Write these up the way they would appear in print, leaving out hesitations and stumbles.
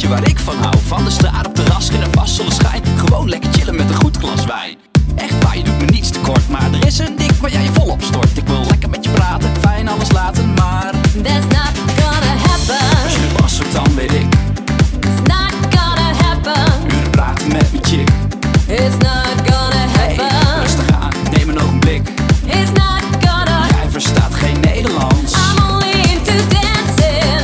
je waar ik van hou? Van de straat op terras, geen vast zonneschijn. Gewoon lekker chillen met een goed glas wijn. Echt waar, je doet me niets tekort, maar er is een ding waar jij je volop stort. Ik wil lekker met je praten, fijn alles laten, maar that's not gonna happen. als je de was wordt, dan weet ik, It's not gonna happen. uren praten met mijn chick. It's not gonna Hey, happen. rustig aan, neem een ogenblik. It's not gonna. Jij verstaat geen Nederlands. I'm only into dancing.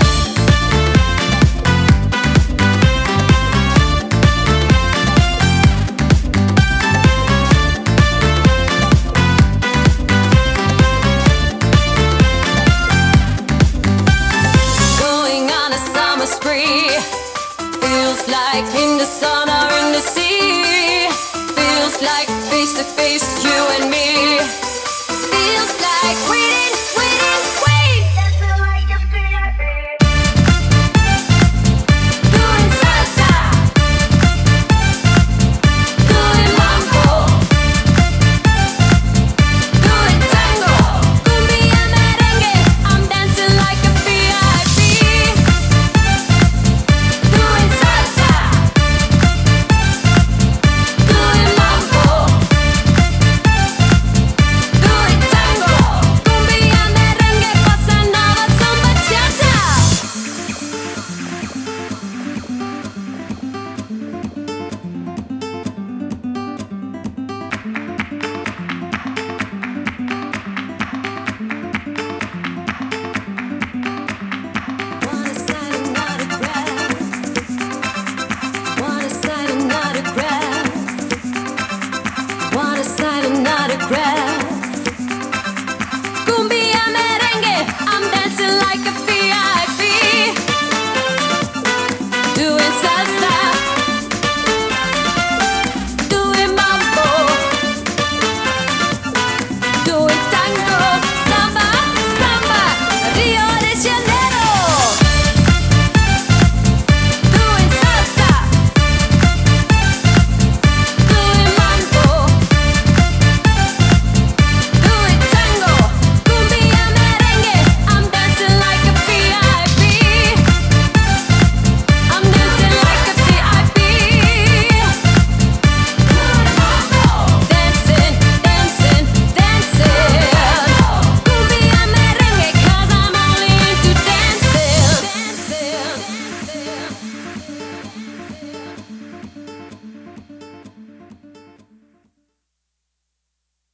Going on a summer spree. Feels like in the sun or in the sea. Feels like face to face, you and me. Feels like we didn't